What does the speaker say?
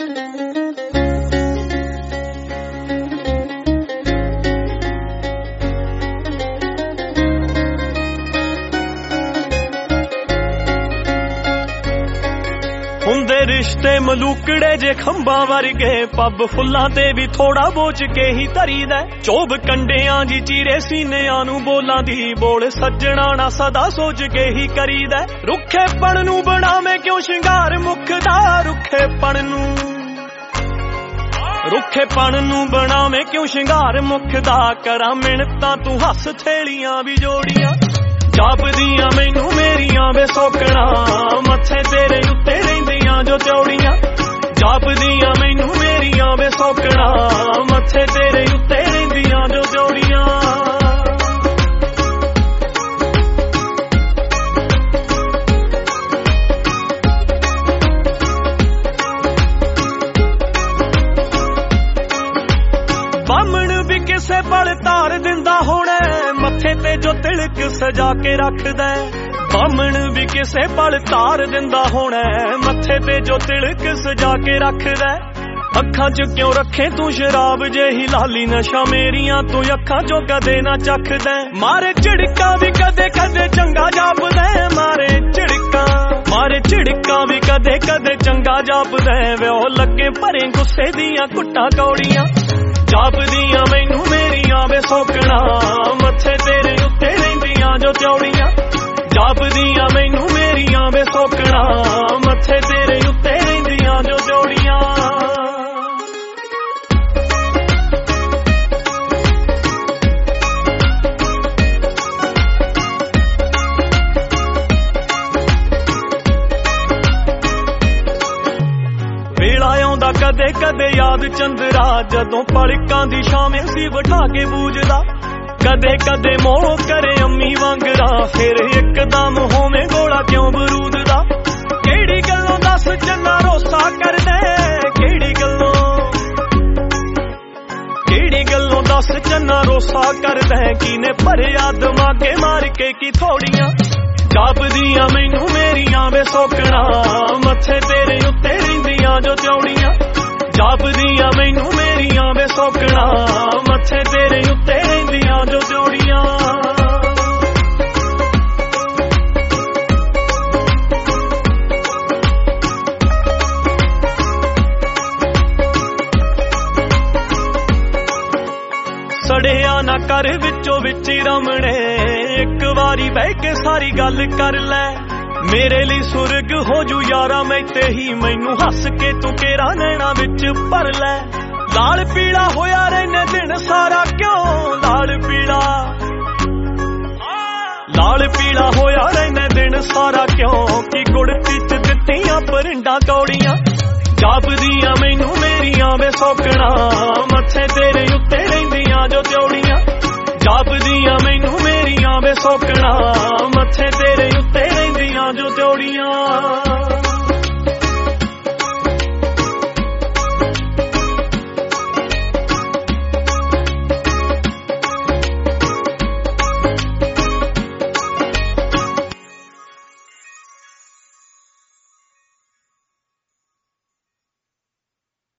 ਹੁੰਦੇ ਰਿਸ਼ਤੇ ਮਲੂਕੜੇ ਜੇ ਖੰਭਾਂ ਵਰਗੇ ਪੱਬ ਫੁੱਲਾਂ ਤੇ ਵੀ ਥੋੜਾ ਬੋਚ ਕੇ ਹੀ ਧਰੀਦਾ ਚੋਬ ਕੰਡਿਆਂ ਜੀ ਚੀਰੇ ਸੀਨਿਆਂ ਨੂੰ ਬੋਲਾਂ ਦੀ ਬੋਲ ਸੱਜਣਾ ਨਾ ਸਦਾ ਸੋਚ ਕੇ ਹੀ ਕਰੀਦਾ ਰੁੱਖੇਪਣ ਨੂੰ ਬਣਾਵੇਂ ਕਿਉਂ ਸ਼ਿੰਗਾਰ ਮੁੱਖ ਦਾ ਰੁੱਖੇਪਣ ਨੂੰ ਬਣਾਵੇਂ ਕਿਉਂ ਸ਼ਿੰਗਾਰ ਮੁੱਖ ਦਾ ਕਰਾਂ ਮਿਹਨਤਾਂ ਤੂੰ ਹੱਸ ਥੇਲੀਆਂ ਵੀ ਜੋੜੀਆਂ ਜਾਪਦੀਆਂ ਮੈਨੂੰ ਮੇਰੀਆਂ ਵੇ ਸੋਕਣਾ ਮੱਥੇ ਤੇਰੇ ਉੱਤੇ ਰਹਿੰਦੀਆਂ ਜੋ ਚੌੜੀਆਂ ਜਾਪਦੀਆਂ ਮੈਨੂੰ ਮੇਰੀਆਂ ਵੇ ਸੋਕਣਾ ਮੱਥੇ ਤੇਰੇ ਉੱਤੇ ਰਹਿੰਦੀਆਂ ਜੋ ਚੌੜੀਆਂ ਬਾਹਮਣ ਵੀ ਕਿਸੇ ਪਲ ਤਾਰ ਦਿੰਦਾ ਹੋਣਾ ਮੱਥੇ ਤੇ ਜੋ ਤਿਲਕ ਸਜਾ ਕੇ ਰੱਖਦਾ ਬਾਹਮਣ ਵੀ ਕਿਸੇ ਪਲ ਤਾਰ ਦਿੰਦਾ ਹੋਣਾ ਮੱਥੇ ਤੇ ਜੋ ਤਿਲਕ ਸਜਾ ਕੇ ਰੱਖਦਾ ਅੱਖਾਂ 'ਚ ਕਿਉਂ ਰੱਖੇ ਤੂੰ ਸ਼ਰਾਬ ਜਿਹੀ ਲਾਲੀ ਨਸ਼ਾ ਮੇਰੀਆਂ ਤੂੰ ਅੱਖਾਂ 'ਚੋਂ ਕਦੇ ਨਾ ਚੱਖਦਾ ਮਾਰੇ ਝਿੜਕਾਂ ਵੀ ਕਦੇ ਕਦੇ ਚੰਗਾ ਜਾਪਦਾ ਮਾਰੇ ਝਿੜਕਾਂ ਵੀ ਕਦੇ ਕਦੇ ਚੰਗਾ ਜਾਪਦਾ ਵੇ ਉਹ ਲੱਗੇ ਭਰੇ ਗੁੱਸੇ ਦੀਆਂ ਘੁੱਟਾਂ ਕੌੜੀਆਂ ਜਾਪਦੀਆਂ ਮੈਨੂੰ ਮੇਰੀਆਂ ਵੇ ਸੋਕਣਾ ਮੱਥੇ ਤੇਰੇ ਉੱਤੇ ਰਹਿੰਦੀਆਂ ਜੋ ਚੌੜੀਆਂ ਜਾਪਦੀਆਂ ਮੈਨੂੰ ਮੇਰੀਆਂ ਵੇ ਸੋਕਣਾ ਮੱਥੇ ਤੇਰੇ ਉੱਤੇ ਰਹਿੰਦੀਆਂ ਜੋ ਚੌੜੀਆਂ ਵੇਲਾ ਆਉਂਦਾ ਕਦੇ ਕਦੇ ਯਾਦ ਚੰਦਰਾ ਜਦੋਂ ਪਲਕਾਂ ਦੀ ਛਾਵੇਂ ਸੀ ਬਿਠਾ ਕੇ ਬੂਝਦਾ ਕਦੇ ਕਦੇ ਮੋਹ ਕਰੇ ਅੰਮੀ ਵਾਂਗਰਾ ਫਿਰ ਇੱਕਦਮ ਹੋਵੇਂ ਗੋਲਾ ਕਿਉਂ ਬਰੂਦ ਦਾ ਕਿਹੜੀ ਗੱਲੋਂ ਦੱਸ ਚੰਨਾ ਰੋਸਾ ਕਰਦਾ ਕਿਹੜੀ ਗੱਲੋਂ ਦੱਸ ਚੰਨਾ ਰੋਸਾ ਕਰਦਾ ਕਿਨੇ ਭਰਿਆ ਦਿਮਾਗੇ ਮਾਰ ਕੇ ਕੀ ਥੋੜੀਆਂ ਜਾਪਦੀਆਂ ਮੈਨੂੰ ਮੇਰੀਆਂ ਵੇ ਸੋਕਣਾ ਮੱਥੇ ਤੇਰੇ ਉੱਤੇ ਰਹਿੰਦੀਆਂ ਜੋ ਚੌੜੀਆਂ ਜਾਪਦੀਆਂ ਮੈਨੂੰ ਮੇਰੀਆਂ ਵੇ ਸੋਕਣਾ ਮੱਥੇ ਤੇਰੇ ਉੱਤੇ ਰਹਿੰਦੀਆਂ ਜੋ ਚੌੜੀਆਂ ਸੜਿਆ ਨਾ ਕਰ ਵਿੱਚੋਂ ਵਿੱਚ ਰਮਣੇ ਇੱਕ ਵਾਰੀ ਬਹਿ ਕੇ ਸਾਰੀ ਗੱਲ ਕਰ ਲੈ ਮੇਰੇ ਲਈ ਸੁਰਗ ਹੋ ਜੂ ਯਾਰਾ ਮੈਤੇ ਹੀ ਮੈਨੂੰ ਹੱਸ ਕੇ ਤੂੰ ਕੇਰਾ ਨੈਣਾ ਵਿੱਚ ਭਰ ਲੈ ਲਾਲ ਪੀਲਾ ਹੋਇਆ ਰਹਿਨੇ ਦਿਨ ਸਾਰਾ ਕਿਉਂ ਲਾਲ ਪੀਲਾ ਹੋਇਆ ਰਹਿਨੇ ਦਿਨ ਸਾਰਾ ਕਿਉਂ ਕੀ ਗੁੜਤੀ ਚ ਦਿੱਤੀਆਂ ਪਰਿੰਡਾਂ ਕੌੜੀਆਂ ਜਾਪਦੀਆਂ ਮੈਨੂੰ ਮੇਰੀਆਂ ਵੇ ਸੋਕਣਾ ਮੱਥੇ ਤੇਰੇ ਉੱਤੇ ਰਹਿੰਦੀਆਂ ਜੋ ਚੌੜੀਆਂ ਜਾਪਦੀਆਂ ਮੈਨੂੰ ਮੇਰੀਆਂ ਵੇ ਸੋਕਣਾ ਮੱਥੇ ਤੇਰੇ ਉੱਤੇ ਰਹਿੰਦੀਆਂ ਜੋ ਚੌੜੀਆਂ